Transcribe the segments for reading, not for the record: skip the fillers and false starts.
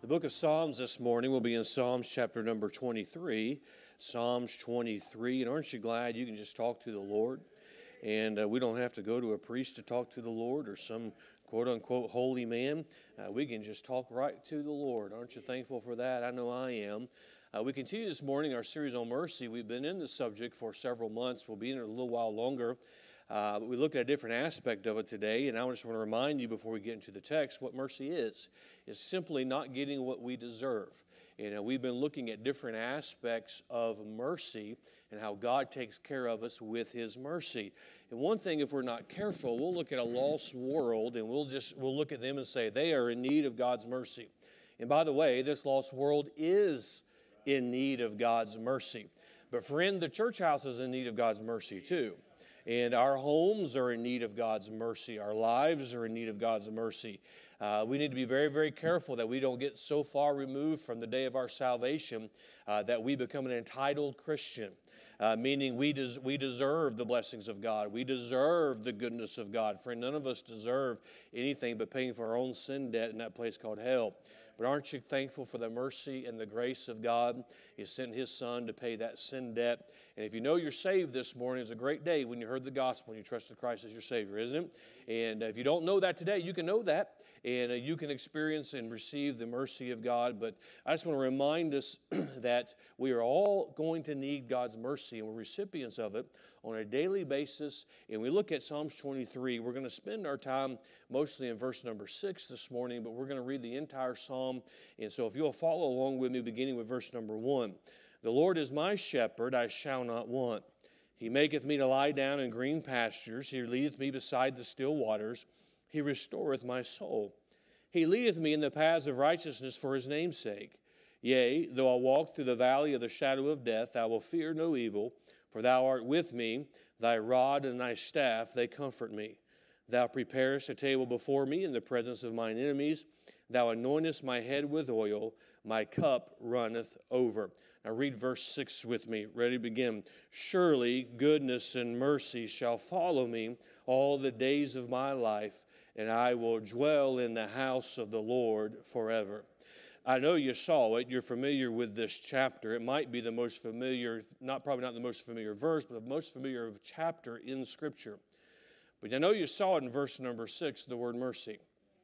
The book of Psalms this morning will be in Psalms chapter number 23. Psalms 23. And aren't you glad you can just talk to the Lord? And we don't have to go to a priest to talk to the Lord or some quote-unquote holy man. We can just talk right to the Lord. Aren't you thankful for that? I know I am. We continue this morning our series on mercy. We've been in this subject for several months. We'll be in it a little while longer. But we looked at a different aspect of it today, and I just want to remind you before we get into the text what mercy is. It's simply not getting what we deserve. And we've been looking at different aspects of mercy and how God takes care of us with His mercy. And one thing, if we're not careful, we'll look at a lost world and we'll look at them and say they are in need of God's mercy. And by the way, this lost world is in need of God's mercy. But friend, the church house is in need of God's mercy too. And our homes are in need of God's mercy. Our lives are in need of God's mercy. We need to be very, very careful that we don't get so far removed from the day of our salvation that we become an entitled Christian, meaning we deserve the blessings of God. We deserve the goodness of God. Friend, none of us deserve anything but paying for our own sin debt in that place called hell. But aren't you thankful for the mercy and the grace of God? He sent His Son to pay that sin debt. And if you know you're saved this morning, it's a great day when you heard the gospel and you trusted Christ as your Savior, isn't it? And if you don't know that today, you can know that. And you can experience and receive the mercy of God. But I just want to remind us that we are all going to need God's mercy, and we're recipients of it on a daily basis. And we look at Psalms 23. We're going to spend our time mostly in verse number 6 this morning, but we're going to read the entire psalm. And so if you'll follow along with me, beginning with verse number 1. The Lord is my shepherd, I shall not want. He maketh me to lie down in green pastures. He leadeth me beside the still waters. He restoreth my soul. He leadeth me in the paths of righteousness for His name's sake. Yea, though I walk through the valley of the shadow of death, I will fear no evil, for Thou art with me. Thy rod and Thy staff, they comfort me. Thou preparest a table before me in the presence of mine enemies. Thou anointest my head with oil. My cup runneth over. Now read verse 6 with me. Ready to begin. Surely goodness and mercy shall follow me all the days of my life, and I will dwell in the house of the Lord forever. I know you saw it. You're familiar with this chapter. It might be the most familiar, probably not the most familiar verse, but the most familiar chapter in Scripture. But I know you saw it in verse number 6, the word mercy.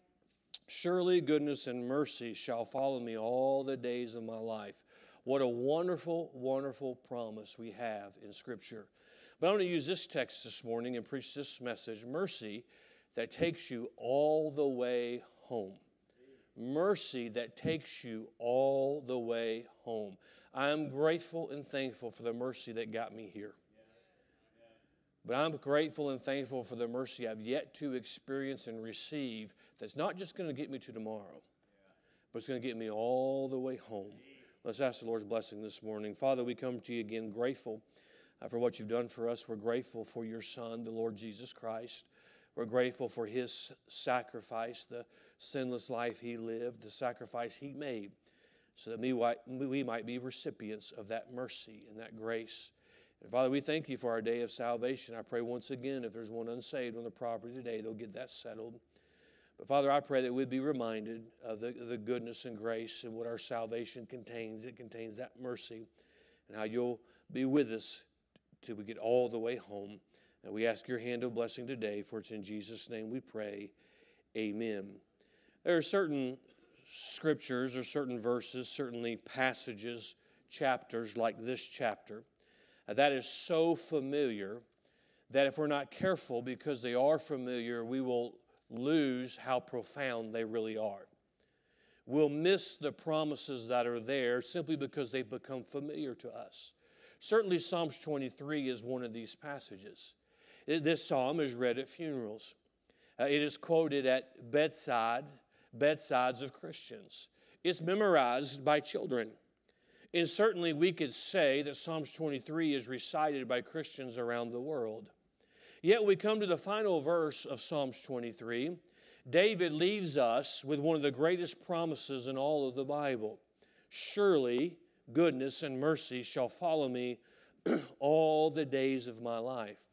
Surely goodness and mercy shall follow me all the days of my life. What a wonderful, wonderful promise we have in Scripture. But I want to use this text this morning and preach this message, mercy that takes you all the way home. Mercy that takes you all the way home. I am grateful and thankful for the mercy that got me here. But I'm grateful and thankful for the mercy I've yet to experience and receive that's not just going to get me to tomorrow, but it's going to get me all the way home. Let's ask the Lord's blessing this morning. Father, we come to you again grateful for what you've done for us. We're grateful for your Son, the Lord Jesus Christ. We're grateful for His sacrifice, the sinless life He lived, the sacrifice He made, so that we might be recipients of that mercy and that grace. And Father, we thank you for our day of salvation. I pray once again, if there's one unsaved on the property today, they'll get that settled. But Father, I pray that we'd be reminded of the goodness and grace and what our salvation contains. It contains that mercy and how you'll be with us till we get all the way home. And we ask your hand of blessing today, for it's in Jesus' name we pray. Amen. There are certain scriptures or certain verses, certainly passages, chapters like this chapter, that is so familiar that if we're not careful, because they are familiar, we will lose how profound they really are. We'll miss the promises that are there simply because they've become familiar to us. Certainly Psalms 23 is one of these passages. This psalm is read at funerals. It is quoted at bedsides of Christians. It's memorized by children. And certainly we could say that Psalms 23 is recited by Christians around the world. Yet we come to the final verse of Psalms 23. David leaves us with one of the greatest promises in all of the Bible. Surely goodness and mercy shall follow me all the days of my life.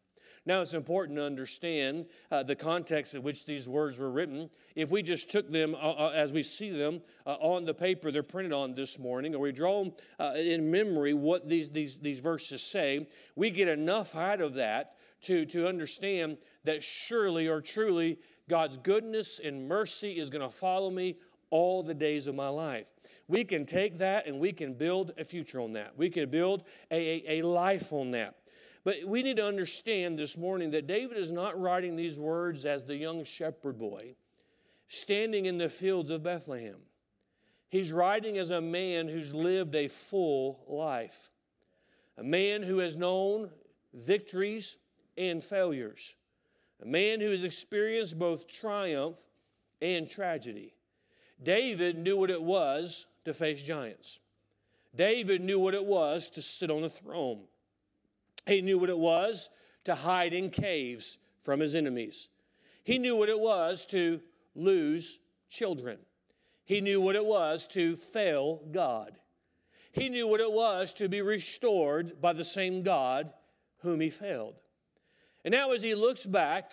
Now, it's important to understand the context in which these words were written. If we just took them as we see them on the paper they're printed on this morning, or we draw them in memory what these verses say, we get enough out of that to understand that surely or truly God's goodness and mercy is going to follow me all the days of my life. We can take that and we can build a future on that. We can build a life on that. But we need to understand this morning that David is not writing these words as the young shepherd boy standing in the fields of Bethlehem. He's writing as a man who's lived a full life, a man who has known victories and failures, a man who has experienced both triumph and tragedy. David knew what it was to face giants. David knew what it was to sit on a throne. He knew what it was to hide in caves from his enemies. He knew what it was to lose children. He knew what it was to fail God. He knew what it was to be restored by the same God whom he failed. And now as he looks back,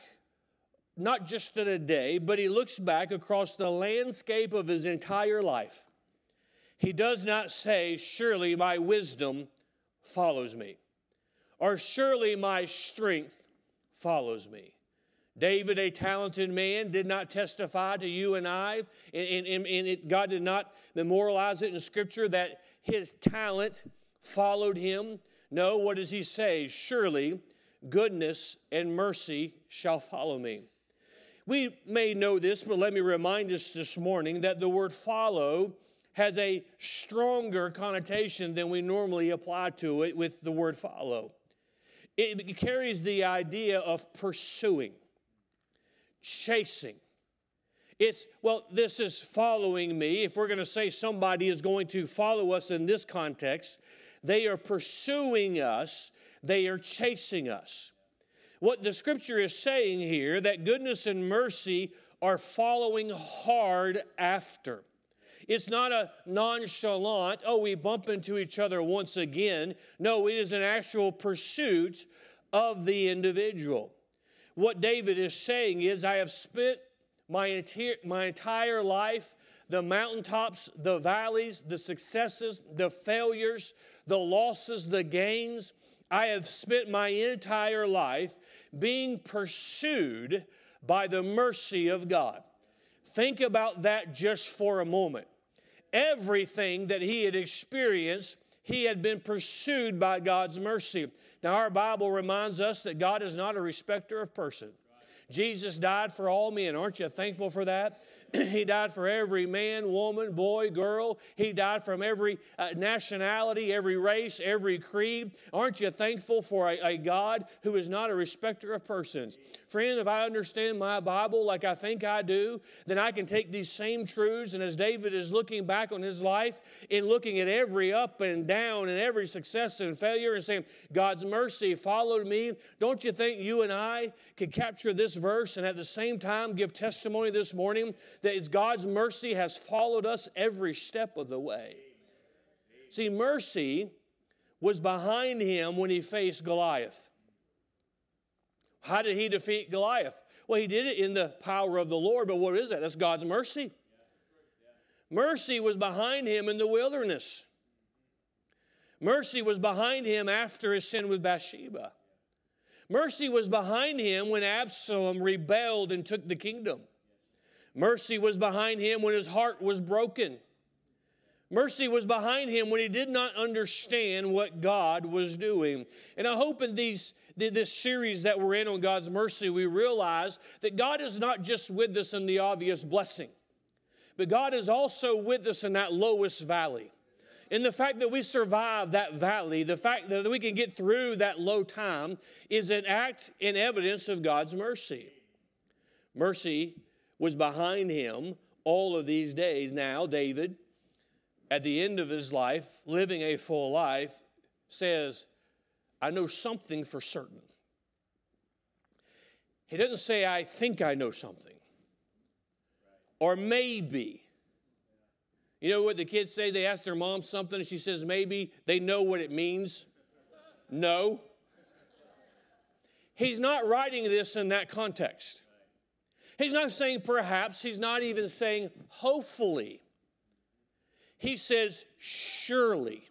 not just at a day, but he looks back across the landscape of his entire life, he does not say, surely my wisdom follows me, or surely my strength follows me. David, a talented man, did not testify to you and I, and God did not memorialize it in Scripture that his talent followed him. No, what does he say? Surely goodness and mercy shall follow me. We may know this, but let me remind us this morning that the word follow has a stronger connotation than we normally apply to it with the word follow. It carries the idea of pursuing, chasing. It's, well, this is following me. If we're going to say somebody is going to follow us in this context, they are pursuing us, they are chasing us. What the Scripture is saying here, that goodness and mercy are following hard after. It's not a nonchalant, oh, we bump into each other once again. No, it is an actual pursuit of the individual. What David is saying is, I have spent my entire life, the mountaintops, the valleys, the successes, the failures, the losses, the gains. I have spent my entire life being pursued by the mercy of God. Think about that just for a moment. Everything that he had experienced, he had been pursued by God's mercy. Now, our Bible reminds us that God is not a respecter of person. Jesus died for all men. Aren't you thankful for that? He died for every man, woman, boy, girl. He died from every nationality, every race, every creed. Aren't you thankful for a God who is not a respecter of persons? Friend, if I understand my Bible like I think I do, then I can take these same truths, and as David is looking back on his life and looking at every up and down and every success and failure and saying, God's mercy followed me, don't you think you and I could capture this verse and at the same time give testimony this morning that it's God's mercy has followed us every step of the way? See, mercy was behind him when he faced Goliath. How did he defeat Goliath? Well, he did it in the power of the Lord, but what is that? That's God's mercy. Mercy was behind him in the wilderness. Mercy was behind him after his sin with Bathsheba. Mercy was behind him when Absalom rebelled and took the kingdom. Mercy was behind him when his heart was broken. Mercy was behind him when he did not understand what God was doing. And I hope in this series that we're in on God's mercy, we realize that God is not just with us in the obvious blessing, but God is also with us in that lowest valley. And the fact that we survive that valley, the fact that we can get through that low time is an act and evidence of God's mercy. Mercy was behind him all of these days. Now, David, at the end of his life, living a full life, says, I know something for certain. He doesn't say, I think I know something. Or maybe. You know what the kids say? They ask their mom something and she says maybe. They know what it means. No. He's not writing this in that context. He's not saying perhaps. He's not even saying hopefully. He says surely,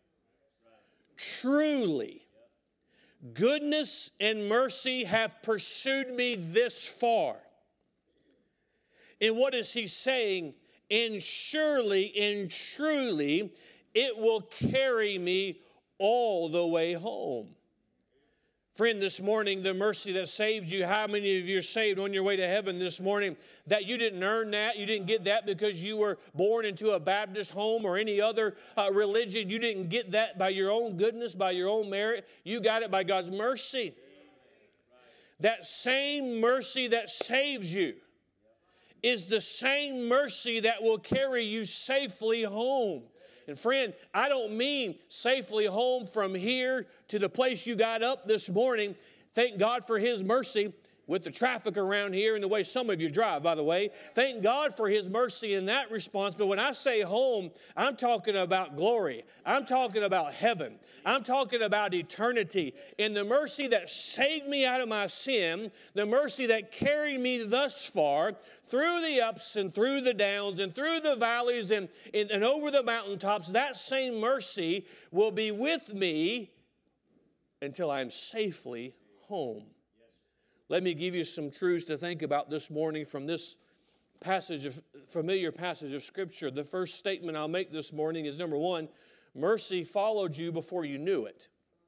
truly, goodness and mercy have pursued me this far. And what is he saying? And surely and truly, it will carry me all the way home. Friend, this morning, the mercy that saved you, how many of you are saved on your way to heaven this morning? That you didn't earn that, you didn't get that because you were born into a Baptist home or any other religion. You didn't get that by your own goodness, by your own merit. You got it by God's mercy. That same mercy that saves you is the same mercy that will carry you safely home. And friend, I don't mean safely home from here to the place you got up this morning. Thank God for His mercy with the traffic around here and the way some of you drive, by the way. Thank God for His mercy in that response. But when I say home, I'm talking about glory. I'm talking about heaven. I'm talking about eternity. And the mercy that saved me out of my sin, the mercy that carried me thus far, through the ups and through the downs and through the valleys and over the mountaintops, that same mercy will be with me until I'm safely home. Let me give you some truths to think about this morning from this familiar passage of Scripture. The first statement I'll make this morning is, number one, mercy followed you before you knew it.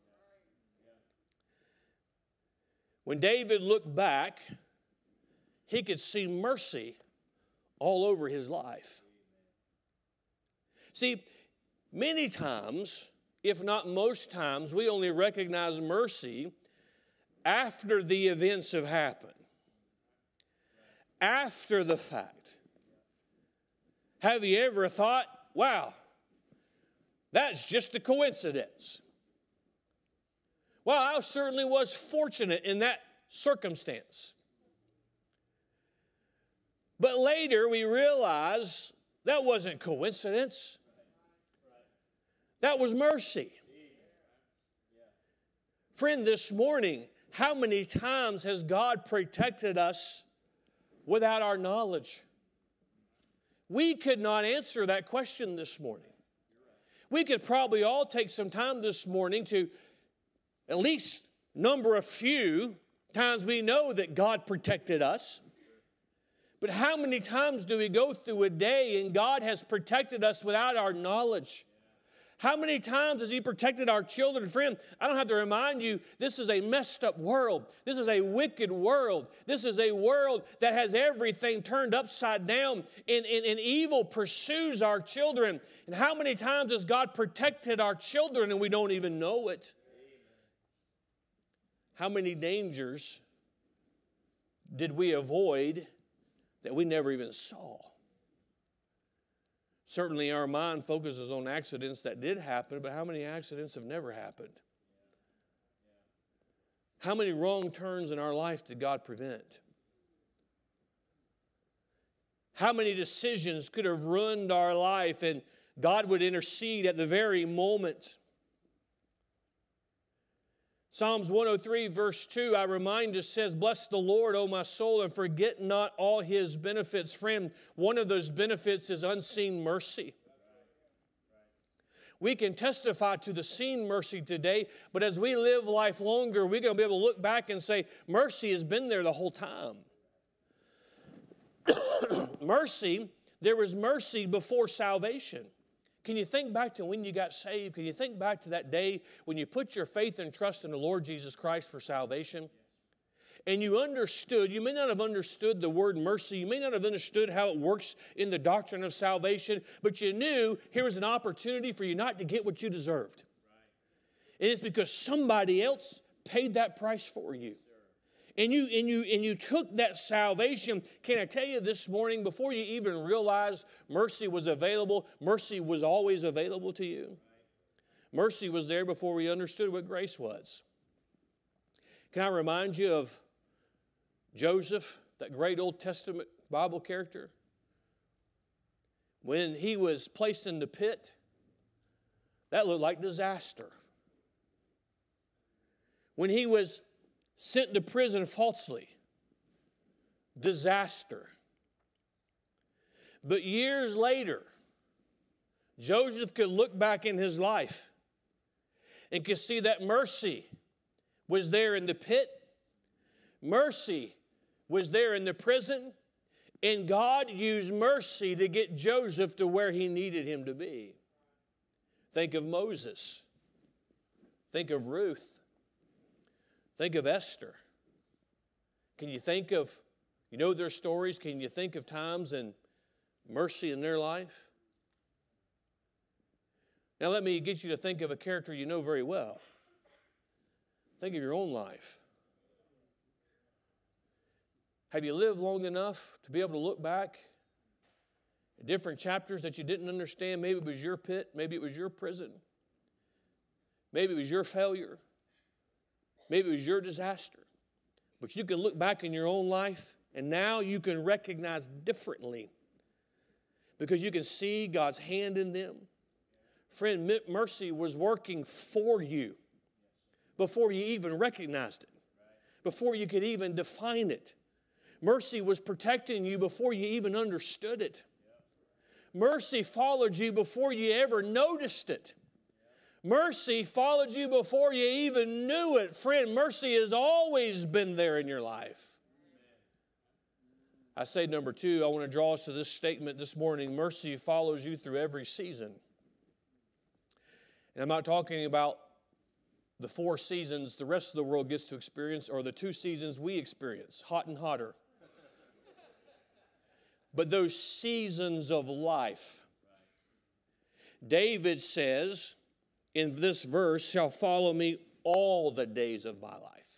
When David looked back, he could see mercy all over his life. See, many times, if not most times, we only recognize mercy after the events have happened, after the fact. Have you ever thought, wow, that's just a coincidence? Well, I certainly was fortunate in that circumstance. But later we realize that wasn't coincidence. That was mercy. Friend, this morning, how many times has God protected us without our knowledge? We could not answer that question this morning. We could probably all take some time this morning to at least number a few times we know that God protected us. But how many times do we go through a day and God has protected us without our knowledge? How many times has He protected our children? Friend, I don't have to remind you, this is a messed up world. This is a wicked world. This is a world that has everything turned upside down, and evil pursues our children. And how many times has God protected our children and we don't even know it? How many dangers did we avoid that we never even saw? Certainly our mind focuses on accidents that did happen, but how many accidents have never happened? How many wrong turns in our life did God prevent? How many decisions could have ruined our life and God would intercede at the very moment? Psalms 103 verse 2, I remind us, says, "Bless the Lord, O my soul, and forget not all His benefits." Friend, one of those benefits is unseen mercy. We can testify to the seen mercy today, but as we live life longer, we're going to be able to look back and say, mercy has been there the whole time. Mercy, there was mercy before salvation. Can you think back to when you got saved? Can you think back to that day when you put your faith and trust in the Lord Jesus Christ for salvation? And you understood, you may not have understood the word mercy, you may not have understood how it works in the doctrine of salvation, but you knew here was an opportunity for you not to get what you deserved. And it's because somebody else paid that price for you. And you took that salvation. Can I tell you this morning, before you even realized mercy was available, mercy was always available to you. Mercy was there before we understood what grace was. Can I remind you of Joseph, that great Old Testament Bible character? When he was placed in the pit, that looked like disaster. When he was sent to prison falsely. Disaster. But years later, Joseph could look back in his life and could see that mercy was there in the pit. Mercy was there in the prison. And God used mercy to get Joseph to where he needed him to be. Think of Moses. Think of Ruth. Think of Esther. Can you think of, you know their stories, can you think of times and mercy in their life? Now let me get you to think of a character you know very well. Think of your own life. Have you lived long enough to be able to look back at different chapters that you didn't understand? Maybe it was your pit. Maybe it was your prison. Maybe it was your failure. Maybe it was your disaster. But you can look back in your own life, and now you can recognize differently because you can see God's hand in them. Friend, mercy was working for you before you even recognized it, before you could even define it. Mercy was protecting you before you even understood it. Mercy followed you before you ever noticed it. Mercy followed you before you even knew it. Friend, mercy has always been there in your life. I say number two, I want to draw us to this statement this morning. Mercy follows you through every season. And I'm not talking about the 4 seasons the rest of the world gets to experience or the 2 seasons we experience, hot and hotter. But those seasons of life. David says in this verse, shall follow me all the days of my life.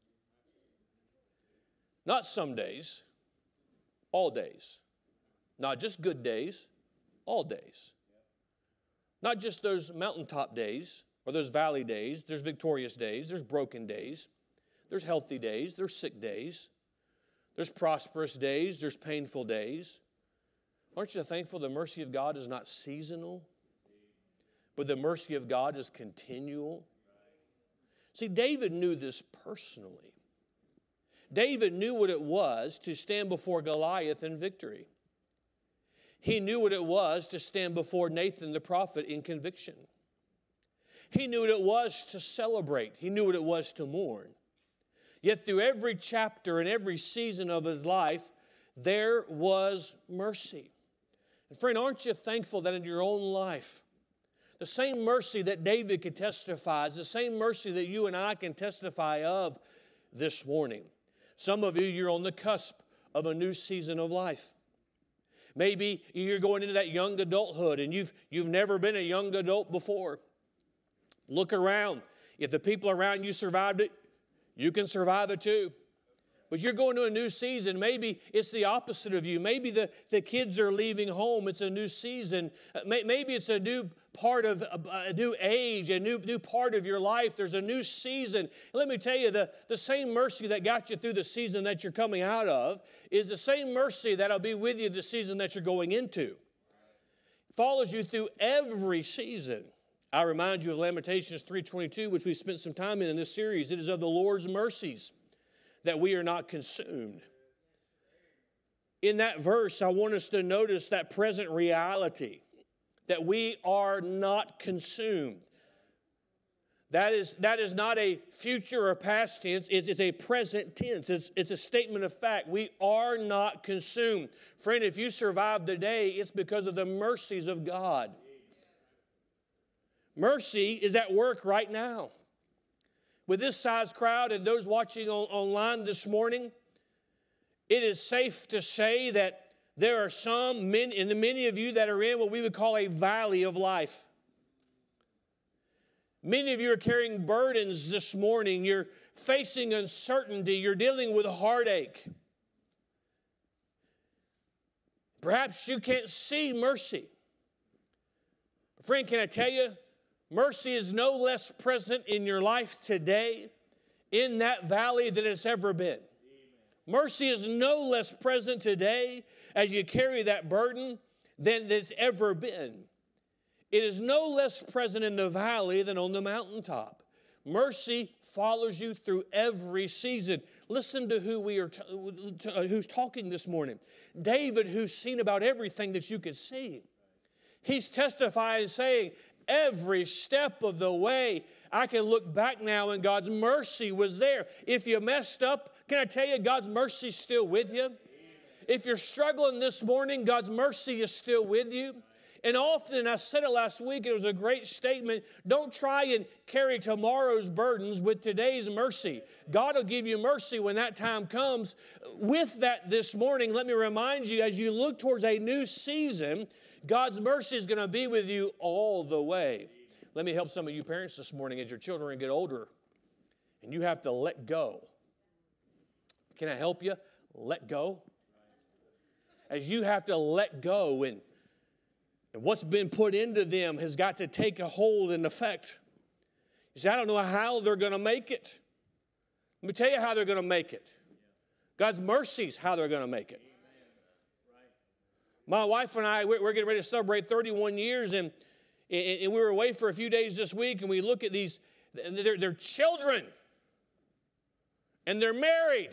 Not some days, all days. Not just good days, all days. Not just those mountaintop days or those valley days. There's victorious days. There's broken days. There's healthy days. There's sick days. There's prosperous days. There's painful days. Aren't you thankful the mercy of God is not seasonal, but the mercy of God is continual? See, David knew this personally. David knew what it was to stand before Goliath in victory. He knew what it was to stand before Nathan the prophet in conviction. He knew what it was to celebrate. He knew what it was to mourn. Yet through every chapter and every season of his life, there was mercy. And friend, aren't you thankful that in your own life, the same mercy that David could testify is the same mercy that you and I can testify of this morning? Some of you, you're on the cusp of a new season of life. Maybe you're going into that young adulthood and you've never been a young adult before. Look around. If the people around you survived it, you can survive it too. But you're going to a new season. Maybe it's the opposite of you. Maybe the kids are leaving home. It's a new season. Maybe it's a new part of a new age, a new part of your life. There's a new season. Let me tell you, the same mercy that got you through the season that you're coming out of is the same mercy that'll be with you the season that you're going into. It follows you through every season. I remind you of Lamentations 3:22, which we spent some time in this series. It is of the Lord's mercies that we are not consumed. In that verse, I want us to notice that present reality, that we are not consumed. That is not a future or past tense. It's a present tense. It's a statement of fact. We are not consumed. Friend, if you survived the day, it's because of the mercies of God. Mercy is at work right now. With this size crowd and those watching online this morning, it is safe to say that there are many of you that are in what we would call a valley of life. Many of you are carrying burdens this morning. You're facing uncertainty. You're dealing with heartache. Perhaps you can't see mercy. Friend, can I tell you, mercy is no less present in your life today in that valley than it's ever been. Mercy is no less present today as you carry that burden than it's ever been. It is no less present in the valley than on the mountaintop. Mercy follows you through every season. Listen to who who's talking this morning. David, who's seen about everything that you could see. He's testifying, saying, every step of the way, I can look back now and God's mercy was there. If you messed up, can I tell you, God's mercy is still with you? If you're struggling this morning, God's mercy is still with you. And often, I said it last week, it was a great statement, don't try and carry tomorrow's burdens with today's mercy. God will give you mercy when that time comes. With that this morning, let me remind you, as you look towards a new season, God's mercy is going to be with you all the way. Let me help some of you parents this morning as your children get older and you have to let go. Can I help you? Let go. As you have to let go and what's been put into them has got to take a hold and effect. You say, I don't know how they're going to make it. Let me tell you how they're going to make it. God's mercy is how they're going to make it. My wife and I, we're getting ready to celebrate 31 years, and we were away for a few days this week, and we look at these, they're children, and they're married.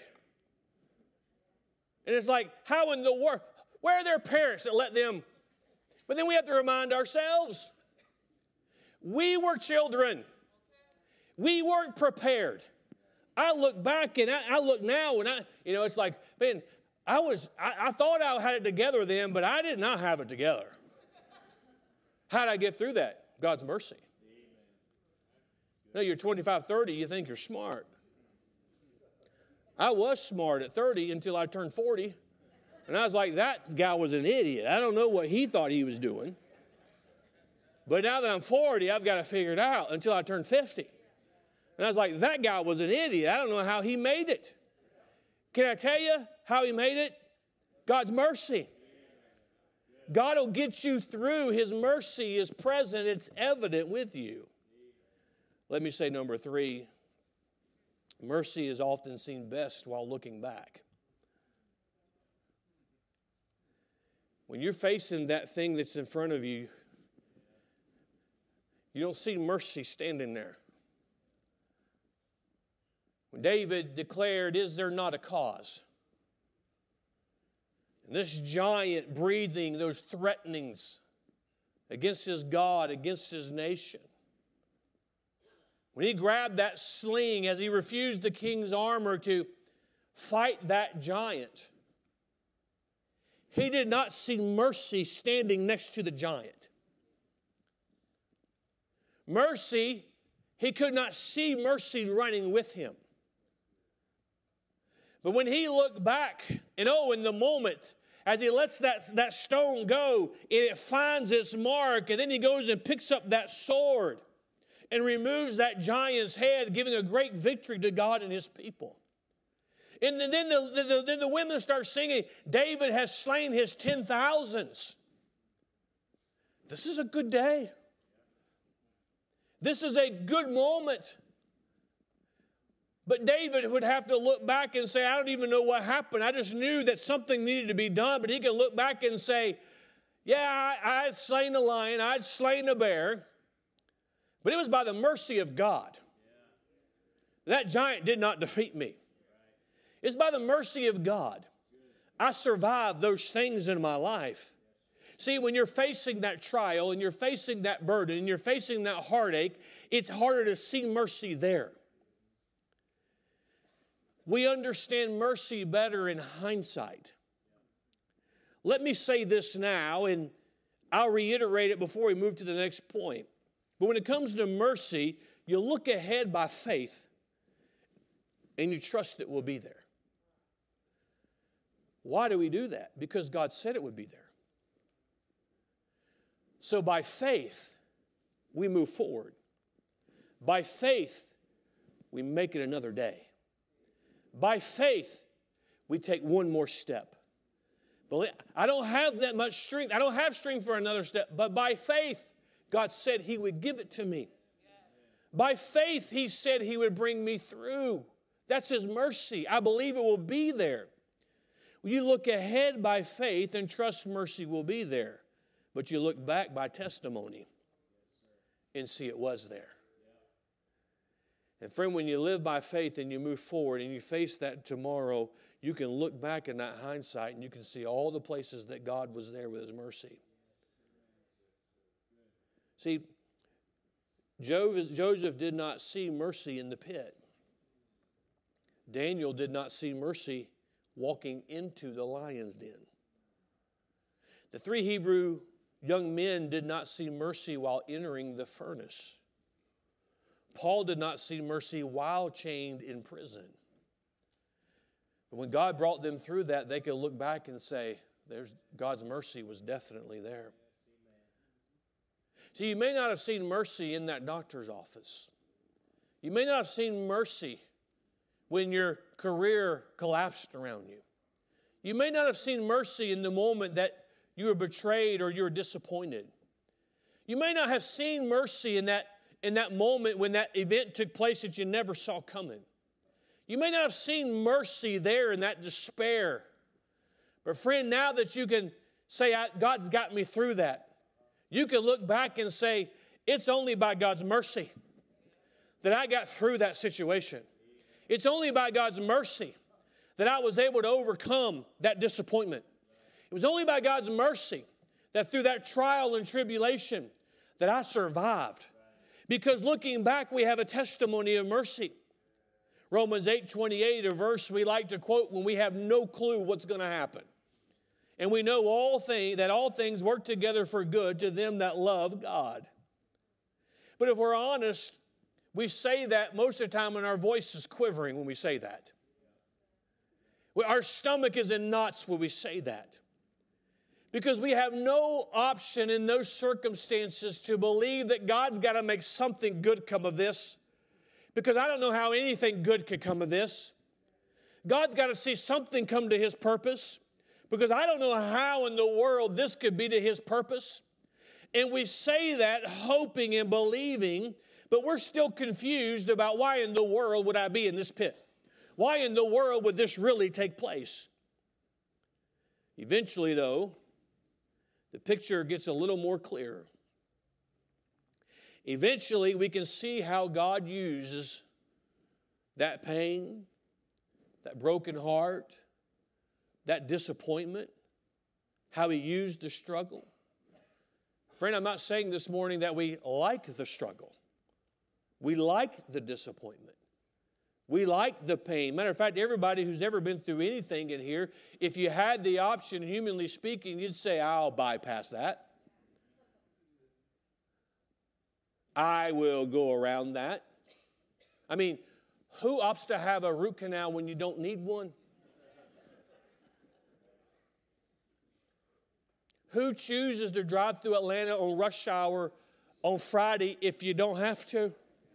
And it's like, how in the world, where are their parents that let them? But then we have to remind ourselves, we were children. We weren't prepared. I look back and I look now and it's like, man, I thought I had it together then, but I did not have it together. How did I get through that? God's mercy. No, you're 25, 30, you think you're smart. I was smart at 30 until I turned 40. And I was like, that guy was an idiot. I don't know what he thought he was doing. But now that I'm 40, I've got to figure it out until I turn 50. And I was like, that guy was an idiot. I don't know how he made it. Can I tell you how he made it? God's mercy. God will get you through. His mercy is present. It's evident with you. Let me say number 3. Mercy is often seen best while looking back. When you're facing that thing that's in front of you, you don't see mercy standing there. When David declared, is there not a cause? And this giant breathing those threatenings against his God, against his nation. When he grabbed that sling as he refused the king's armor to fight that giant, he did not see mercy standing next to the giant. Mercy, he could not see mercy running with him. But when he looked back, and in the moment, as he lets that stone go, and it finds its mark, and then he goes and picks up that sword and removes that giant's head, giving a great victory to God and his people. And then the women start singing, David has slain his 10,000s. This is a good day. This is a good moment. But David would have to look back and say, I don't even know what happened. I just knew that something needed to be done. But he can look back and say, yeah, I had slain a lion, I had slain a bear. But it was by the mercy of God. That giant did not defeat me. It's by the mercy of God. I survived those things in my life. See, when you're facing that trial and you're facing that burden and you're facing that heartache, it's harder to see mercy there. We understand mercy better in hindsight. Let me say this now, and I'll reiterate it before we move to the next point. But when it comes to mercy, you look ahead by faith and you trust it will be there. Why do we do that? Because God said it would be there. So by faith, we move forward. By faith, we make it another day. By faith, we take one more step. I don't have that much strength. I don't have strength for another step. But by faith, God said He would give it to me. By faith, He said He would bring me through. That's His mercy. I believe it will be there. You look ahead by faith and trust mercy will be there. But you look back by testimony and see it was there. And friend, when you live by faith and you move forward and you face that tomorrow, you can look back in that hindsight and you can see all the places that God was there with His mercy. See, Joseph did not see mercy in the pit. Daniel did not see mercy walking into the lion's den. The 3 Hebrew young men did not see mercy while entering the furnace. Paul did not see mercy while chained in prison. But when God brought them through that, they could look back and say, God's mercy was definitely there. See, you may not have seen mercy in that doctor's office. You may not have seen mercy when your career collapsed around you. You may not have seen mercy in the moment that you were betrayed or you were disappointed. You may not have seen mercy in that moment when that event took place that you never saw coming. You may not have seen mercy there in that despair. But friend, now that you can say, God's got me through that, you can look back and say, it's only by God's mercy that I got through that situation. It's only by God's mercy that I was able to overcome that disappointment. It was only by God's mercy that through that trial and tribulation that I survived. Because looking back, we have a testimony of mercy. Romans 8:28, a verse we like to quote when we have no clue what's going to happen. And we know that all things work together for good to them that love God. But if we're honest, we say that most of the time and our voice is quivering when we say that. Our stomach is in knots when we say that. Because we have no option in those circumstances to believe that God's got to make something good come of this. Because I don't know how anything good could come of this. God's got to see something come to His purpose. Because I don't know how in the world this could be to His purpose. And we say that hoping and believing, but we're still confused about why in the world would I be in this pit? Why in the world would this really take place? Eventually, though, the picture gets a little more clear. Eventually, we can see how God uses that pain, that broken heart, that disappointment, how He used the struggle. Friend, I'm not saying this morning that we like the struggle. We like the disappointment. We like the pain. Matter of fact, everybody who's ever been through anything in here, if you had the option, humanly speaking, you'd say, I'll bypass that. I will go around that. I mean, who opts to have a root canal when you don't need one? Who chooses to drive through Atlanta on rush hour on Friday if you don't have to?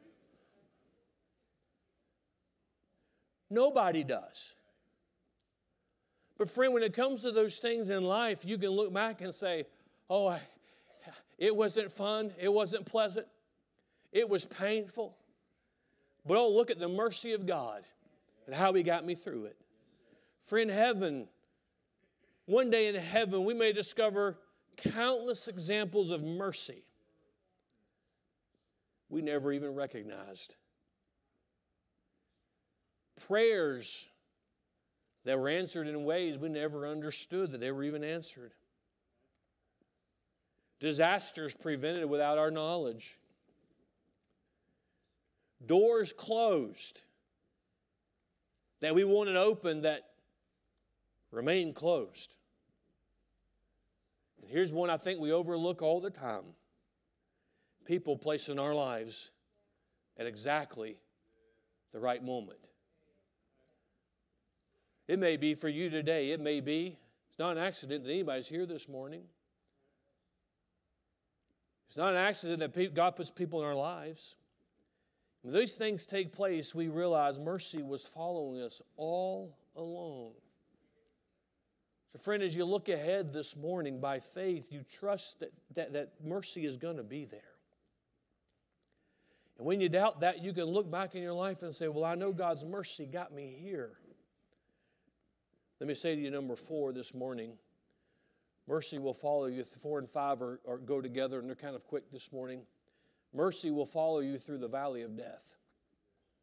Nobody does. But friend, when it comes to those things in life, you can look back and say, oh, it wasn't fun. It wasn't pleasant. It was painful. But oh, look at the mercy of God and how He got me through it. Friend, heaven, one day in heaven, we may discover countless examples of mercy we never even recognized. Prayers that were answered in ways we never understood that they were even answered. Disasters prevented without our knowledge. Doors closed that we wanted open that remained closed. And here's one I think we overlook all the time. People placed in our lives at exactly the right moment. It may be for you today. It may be. It's not an accident that anybody's here this morning. It's not an accident that God puts people in our lives. When these things take place, we realize mercy was following us all along. So friend, as you look ahead this morning by faith, you trust that mercy is going to be there. And when you doubt that, you can look back in your life and say, well, I know God's mercy got me here. Let me say to you, number 4 this morning, mercy will follow you. 4 and 5 are go together, and they're kind of quick this morning. Mercy will follow you through the valley of death.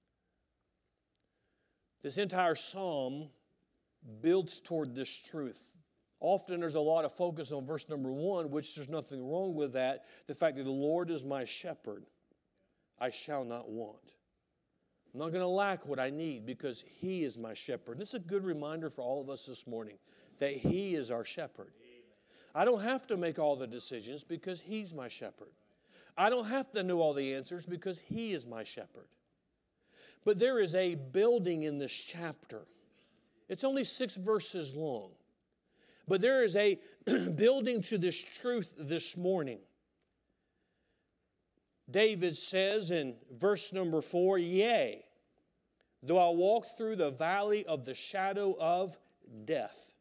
This entire psalm builds toward this truth. Often there's a lot of focus on verse number 1, which there's nothing wrong with that. The fact that the Lord is my shepherd, I shall not want. I'm not going to lack what I need because He is my shepherd. This is a good reminder for all of us this morning that He is our shepherd. I don't have to make all the decisions because He's my shepherd. I don't have to know all the answers because He is my shepherd. But there is a building in this chapter. It's only 6 verses long. But there is a building to this truth this morning. David says in verse number 4, yea, though I walk through the valley of the shadow of death.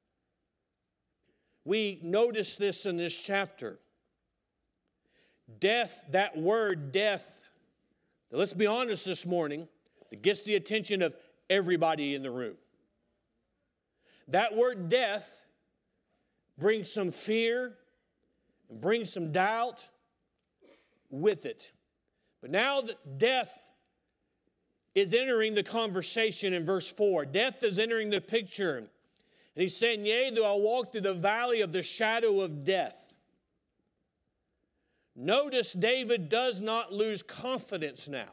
We notice this in this chapter. Death, that word death, let's be honest this morning, that gets the attention of everybody in the room. That word death brings some fear and brings some doubt with it. But now that death is entering the conversation in verse 4. Death is entering the picture. And he's saying, yea, though I walk through the valley of the shadow of death. Notice David does not lose confidence now.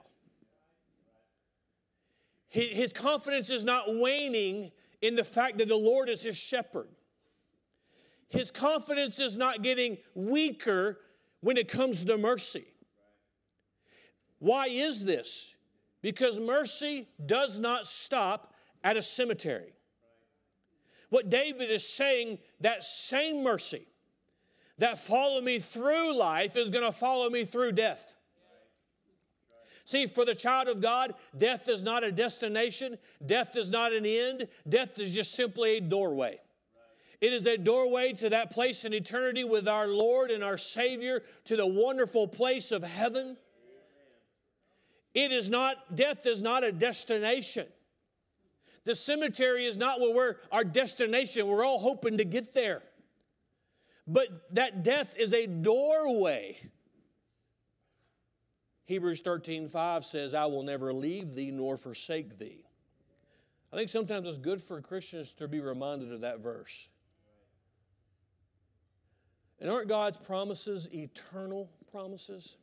His confidence is not waning in the fact that the Lord is his shepherd. His confidence is not getting weaker when it comes to mercy. Why is this? Because mercy does not stop at a cemetery. What David is saying, that same mercy that followed me through life is going to follow me through death. See, for the child of God, death is not a destination. Death is not an end. Death is just simply a doorway. It is a doorway to that place in eternity with our Lord and our Savior, to the wonderful place of heaven. Death is not a destination. The cemetery is not where we're our destination. We're all hoping to get there. But that death is a doorway. Hebrews 13:5 says, I will never leave thee nor forsake thee. I think sometimes it's good for Christians to be reminded of that verse. And aren't God's promises eternal promises?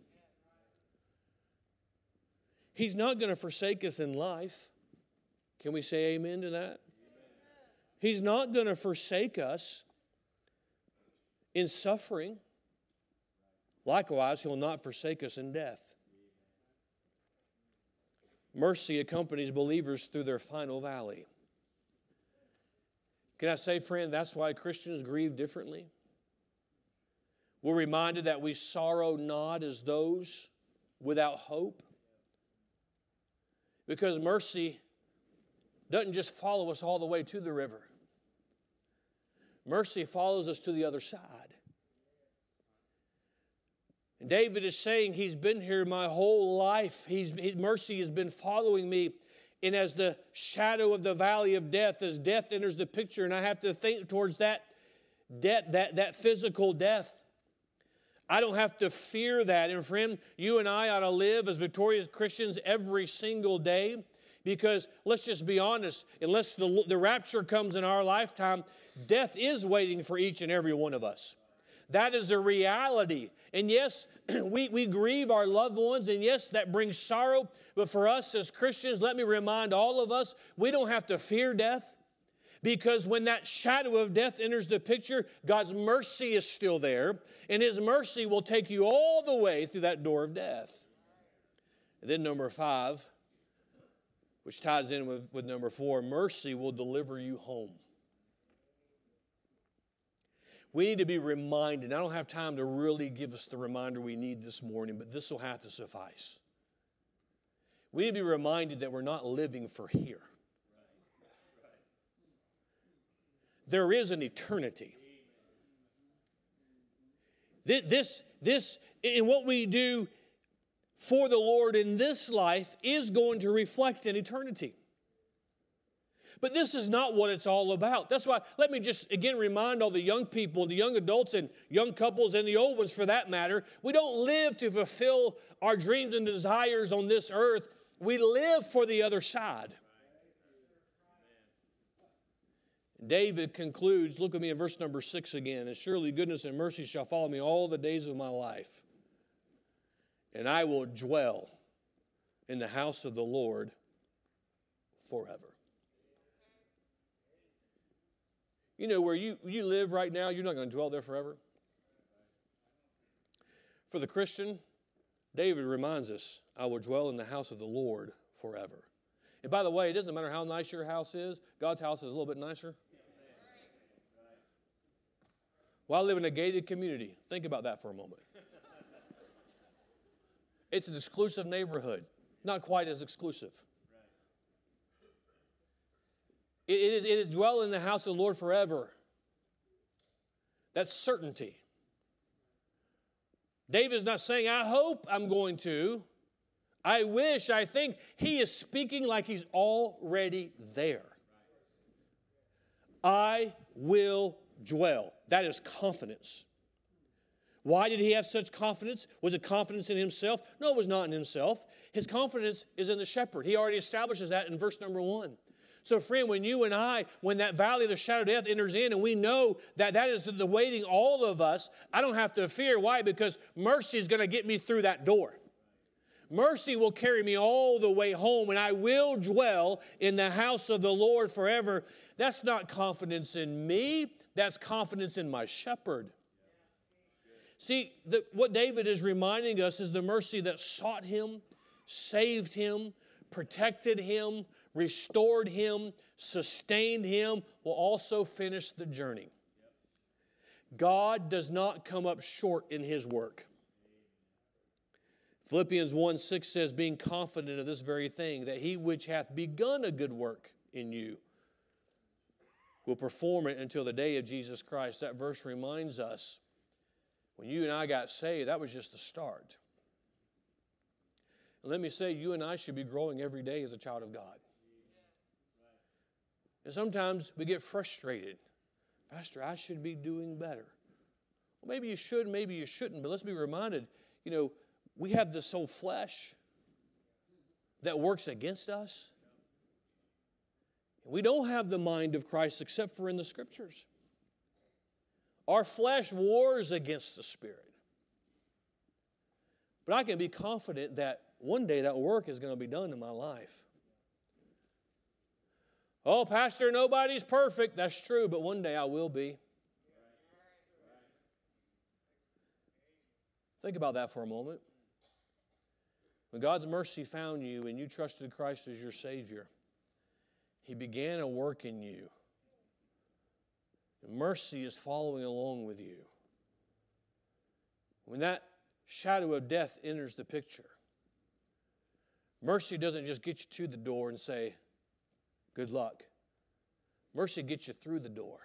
He's not going to forsake us in life. Can we say amen to that? He's not going to forsake us in suffering. Likewise, He'll not forsake us in death. Mercy accompanies believers through their final valley. Can I say, friend, that's why Christians grieve differently? We're reminded that we sorrow not as those without hope. Because mercy doesn't just follow us all the way to the river. Mercy follows us to the other side. And David is saying, he's been here my whole life. Mercy has been following me. And as the shadow of the valley of death, as death enters the picture, and I have to think towards that death, that physical death. I don't have to fear that. And friend, you and I ought to live as victorious Christians every single day. Because let's just be honest, unless the rapture comes in our lifetime, death is waiting for each and every one of us. That is a reality. And yes, we grieve our loved ones, and yes, that brings sorrow. But for us as Christians, let me remind all of us, we don't have to fear death. Because when that shadow of death enters the picture, God's mercy is still there, and His mercy will take you all the way through that door of death. And then number 5, which ties in with number 4, mercy will deliver you home. We need to be reminded. I don't have time to really give us the reminder we need this morning, but this will have to suffice. We need to be reminded that we're not living for here. There is an eternity. This, in what we do for the Lord in this life is going to reflect an eternity. But this is not what it's all about. That's why, let me just again remind all the young people, the young adults and young couples and the old ones for that matter, we don't live to fulfill our dreams and desires on this earth. We live for the other side. David concludes, look at me in verse number 6 again, and surely goodness and mercy shall follow me all the days of my life, and I will dwell in the house of the Lord forever. You know, where you live right now, you're not going to dwell there forever. For the Christian, David reminds us, I will dwell in the house of the Lord forever. And by the way, it doesn't matter how nice your house is, God's house is a little bit nicer. Well, I live in a gated community. Think about that for a moment. It's an exclusive neighborhood. Not quite as exclusive. It is dwell in the house of the Lord forever. That's certainty. David is not saying, I hope I'm going to. I wish, I think. He is speaking like he's already there. I will dwell. That is confidence. Why did he have such confidence? Was it confidence in himself? No, it was not in himself. His confidence is in the shepherd. He already establishes that in verse number 1. So friend, when you and I, when that valley of the shadow of death enters in and we know that that is the waiting all of us, I don't have to fear. Why? Because mercy is going to get me through that door. Mercy will carry me all the way home, and I will dwell in the house of the Lord forever. That's not confidence in me. That's confidence in my shepherd. See, what David is reminding us is the mercy that sought him, saved him, protected him, restored him, sustained him, will also finish the journey. God does not come up short in his work. Philippians 1:6 says, being confident of this very thing, that he which hath begun a good work in you will perform it until the day of Jesus Christ. That verse reminds us, when you and I got saved, that was just the start. And let me say, you and I should be growing every day as a child of God. And sometimes we get frustrated. Pastor, I should be doing better. Well, maybe you should, maybe you shouldn't, but let's be reminded, we have this old flesh that works against us. We don't have the mind of Christ except for in the Scriptures. Our flesh wars against the Spirit. But I can be confident that one day that work is going to be done in my life. Oh, Pastor, nobody's perfect. That's true, but one day I will be. Think about that for a moment. When God's mercy found you and you trusted Christ as your Savior, He began a work in you. And mercy is following along with you. When that shadow of death enters the picture, mercy doesn't just get you to the door and say, good luck. Mercy gets you through the door,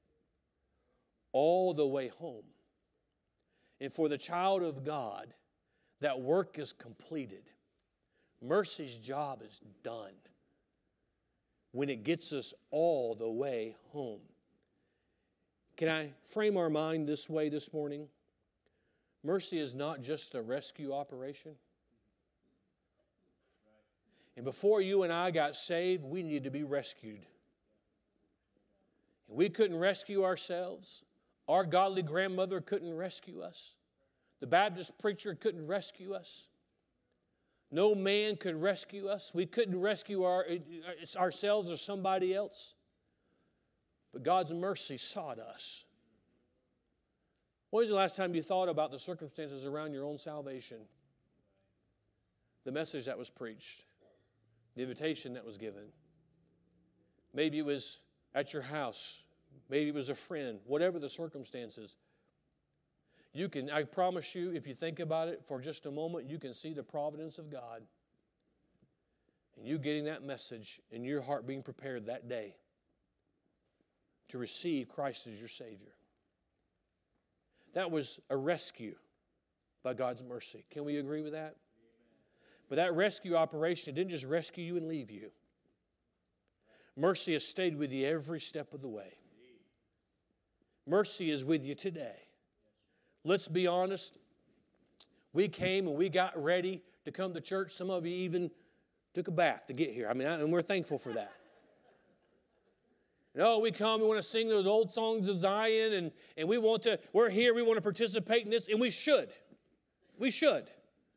all the way home. And for the child of God, that work is completed. Mercy's job is done when it gets us all the way home. Can I frame our mind this way this morning? Mercy is not just a rescue operation. And before you and I got saved, we needed to be rescued. And we couldn't rescue ourselves. Our godly grandmother couldn't rescue us. The Baptist preacher couldn't rescue us. No man could rescue us. We couldn't rescue ourselves or somebody else. But God's mercy sought us. When was the last time you thought about the circumstances around your own salvation? The message that was preached. The invitation that was given. Maybe it was at your house. Maybe it was a friend. Whatever the circumstances. I promise you, if you think about it for just a moment, you can see the providence of God. And you getting that message and your heart being prepared that day to receive Christ as your Savior. That was a rescue by God's mercy. Can we agree with that? Amen. But that rescue operation didn't just rescue you and leave you. Mercy has stayed with you every step of the way. Mercy is with you today. Let's be honest. We came and we got ready to come to church. Some of you even took a bath to get here. And we're thankful for that. No, we come, we want to sing those old songs of Zion, and we're here, we want to participate in this, and we should. We should.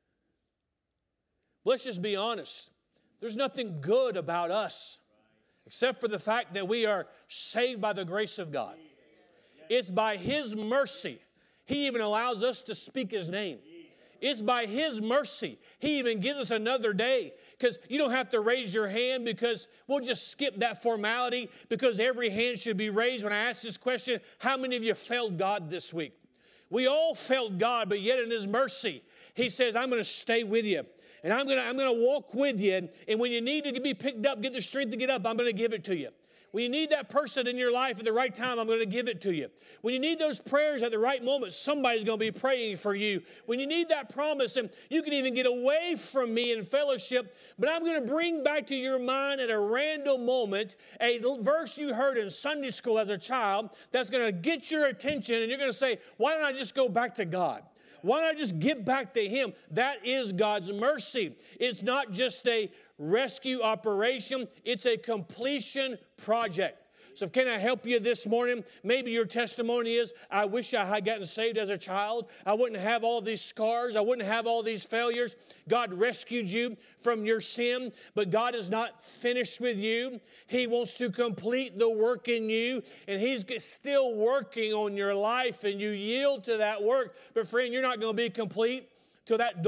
Let's just be honest. There's nothing good about us except for the fact that we are saved by the grace of God. It's by His mercy. He even allows us to speak His name. It's by His mercy. He even gives us another day. Because you don't have to raise your hand, because we'll just skip that formality, because every hand should be raised when I ask this question. How many of you failed God this week? We all failed God, but yet in His mercy, He says, I'm going to stay with you. And I'm going to walk with you. And when you need to be picked up, get the strength to get up, I'm going to give it to you. When you need that person in your life at the right time, I'm going to give it to you. When you need those prayers at the right moment, somebody's going to be praying for you. When you need that promise, and you can even get away from me in fellowship, but I'm going to bring back to your mind at a random moment a verse you heard in Sunday school as a child that's going to get your attention, and you're going to say, why don't I just go back to God? Why don't I just get back to Him? That is God's mercy. It's not just a rescue operation. It's a completion project. So can I help you this morning? Maybe your testimony is, I wish I had gotten saved as a child. I wouldn't have all these scars. I wouldn't have all these failures. God rescued you from your sin, but God is not finished with you. He wants to complete the work in you, and He's still working on your life, and you yield to that work. But friend, you're not going to be complete till that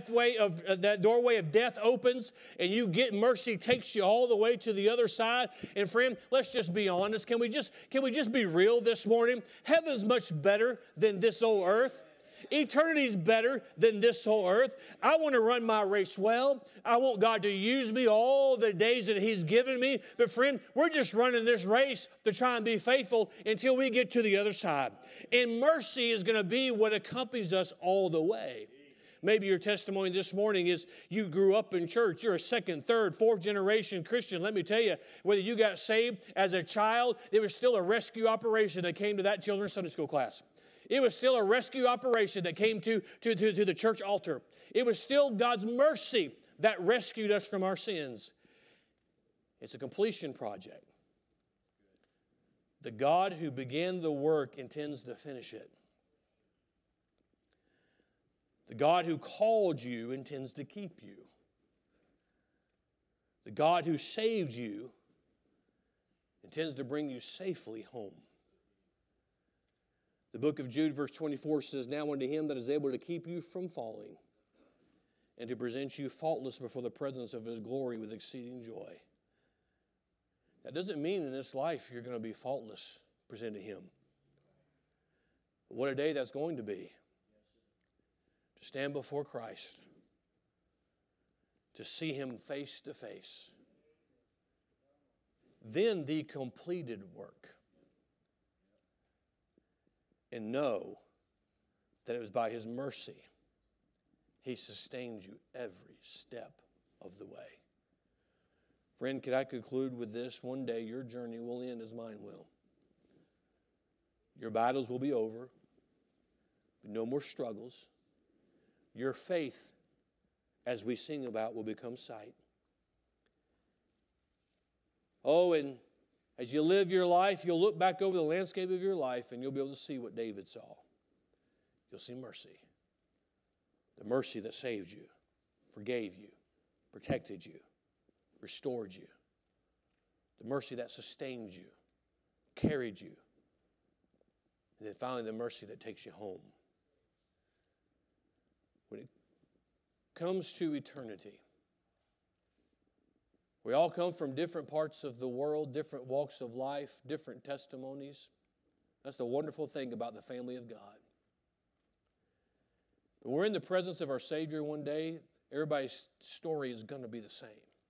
that doorway of death opens, and you get mercy takes you all the way to the other side. And friend, let's just be honest. Can we just be real this morning? Heaven's much better than this old earth. Eternity's better than this whole earth. I want to run my race well. I want God to use me all the days that He's given me. But friend, we're just running this race to try and be faithful until we get to the other side. And mercy is going to be what accompanies us all the way. Maybe your testimony this morning is you grew up in church. You're a second, third, fourth generation Christian. Let me tell you, whether you got saved as a child, there was still a rescue operation that came to that children's Sunday school class. It was still a rescue operation that came to the church altar. It was still God's mercy that rescued us from our sins. It's a completion project. The God who began the work intends to finish it. The God who called you intends to keep you. The God who saved you intends to bring you safely home. The book of Jude, verse 24 says, now unto Him that is able to keep you from falling and to present you faultless before the presence of His glory with exceeding joy. That doesn't mean in this life you're going to be faultless presenting Him. But what a day that's going to be. To stand before Christ, to see Him face to face. Then the completed work. And know that it was by His mercy He sustained you every step of the way. Friend, could I conclude with this? One day your journey will end as mine will. Your battles will be over. No more struggles. Your faith, as we sing about, will become sight. Oh, and as you live your life, you'll look back over the landscape of your life and you'll be able to see what David saw. You'll see mercy. The mercy that saved you, forgave you, protected you, restored you. The mercy that sustained you, carried you. And then finally the mercy that takes you home. When it comes to eternity, we all come from different parts of the world, different walks of life, different testimonies. That's the wonderful thing about the family of God. When we're in the presence of our Savior one day, everybody's story is going to be the same.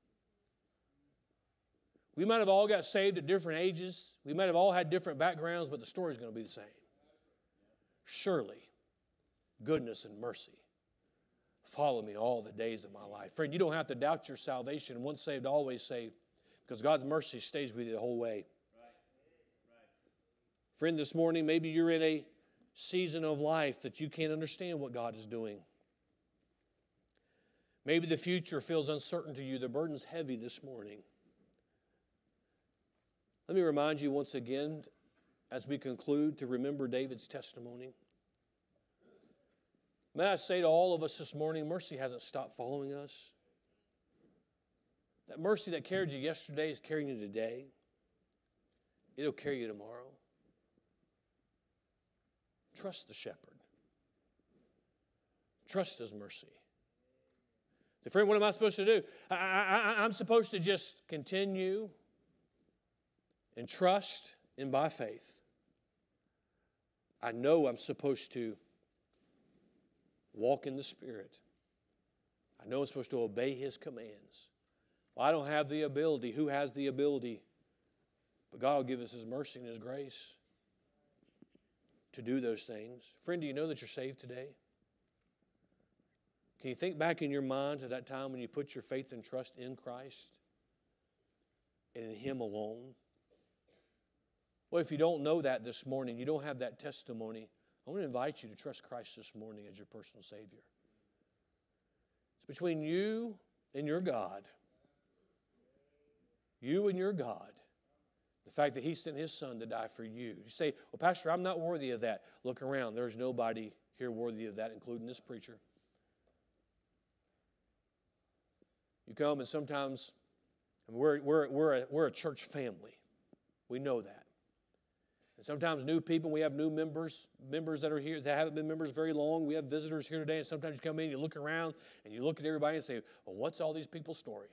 We might have all got saved at different ages. We might have all had different backgrounds, but the story is going to be the same. Surely, goodness and mercy follow me all the days of my life. Friend, you don't have to doubt your salvation. Once saved, always saved, because God's mercy stays with you the whole way. Friend, this morning, maybe you're in a season of life that you can't understand what God is doing. Maybe the future feels uncertain to you. The burden's heavy this morning. Let me remind you once again, as we conclude, to remember David's testimony. May I say to all of us this morning, mercy hasn't stopped following us. That mercy that carried you yesterday is carrying you today. It'll carry you tomorrow. Trust the shepherd. Trust his mercy. So friend, what am I supposed to do? I'm supposed to just continue and trust and by faith. I know I'm supposed to walk in the Spirit. I know I'm supposed to obey his commands. Well, I don't have the ability. Who has the ability? But God will give us his mercy and his grace to do those things. Friend, do you know that you're saved today? Can you think back in your mind to that time when you put your faith and trust in Christ and in him alone? Well, if you don't know that this morning, you don't have that testimony, I want to invite you to trust Christ this morning as your personal Savior. It's between you and your God. You and your God. The fact that he sent his Son to die for you. You say, well, Pastor, I'm not worthy of that. Look around. There's nobody here worthy of that, including this preacher. You come and sometimes, we're a church family. We know that. And sometimes new people, we have new members that are here that haven't been members very long. We have visitors here today, and sometimes you come in, you look around, and you look at everybody and say, well, what's all these people's story?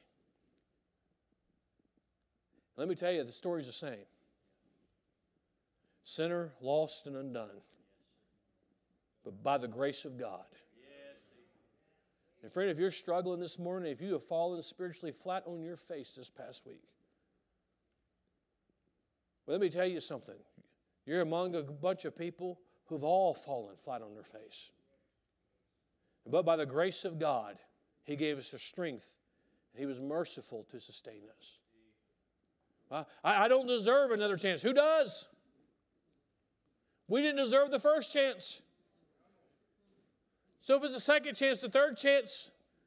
Let me tell you, the story's the same. Sinner, lost, and undone. But by the grace of God. And friend, if you're struggling this morning, if you have fallen spiritually flat on your face this past week, well, let me tell you something. You're among a bunch of people who've all fallen flat on their face. But by the grace of God, he gave us the strength, and he was merciful to sustain us. I don't deserve another chance. Who does? We didn't deserve the first chance. So if it's a second chance, the third chance,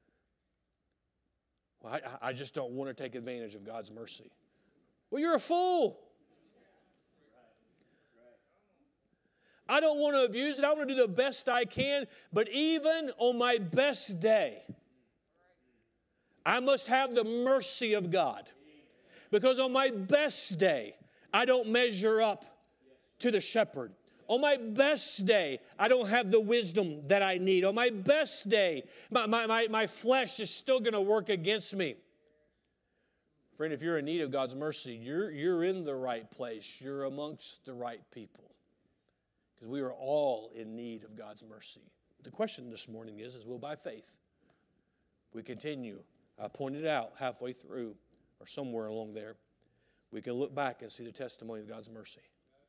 well, I just don't want to take advantage of God's mercy. Well, you're a fool. I don't want to abuse it. I want to do the best I can. But even on my best day, I must have the mercy of God. Because on my best day, I don't measure up to the shepherd. On my best day, I don't have the wisdom that I need. On my best day, my flesh is still going to work against me. Friend, if you're in need of God's mercy, you're in the right place. You're amongst the right people. Because we are all in need of God's mercy. The question this morning is will by faith we continue? I pointed out halfway through or somewhere along there, we can look back and see the testimony of God's mercy.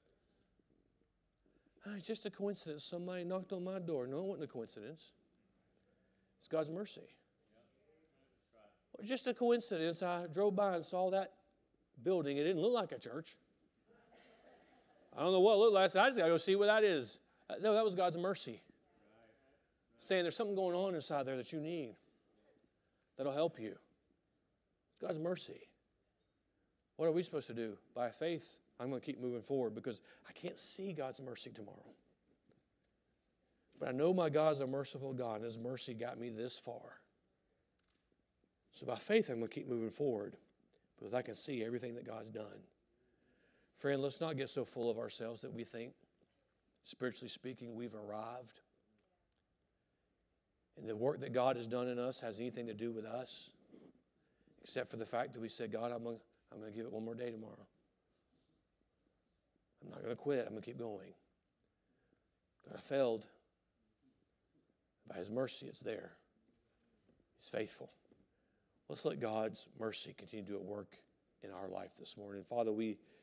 It's just a coincidence. Somebody knocked on my door. No, it wasn't a coincidence. It's God's mercy. Well, just a coincidence. I drove by and saw that building. It didn't look like a church. I don't know what it looked like. I just got to go see what that is. No, that was God's mercy. Saying there's something going on inside there that you need that'll help you. It's God's mercy. What are we supposed to do? By faith, I'm going to keep moving forward because I can't see God's mercy tomorrow. But I know my God's a merciful God, and his mercy got me this far. So by faith, I'm going to keep moving forward because I can see everything that God's done. Friend, let's not get so full of ourselves that we think, spiritually speaking, we've arrived. And the work that God has done in us has anything to do with us, except for the fact that we said, God, I'm going to give it one more day tomorrow. I'm not going to quit. I'm going to keep going. God, I failed. By his mercy, it's there. He's faithful. Let's let God's mercy continue to work in our life this morning. Father, we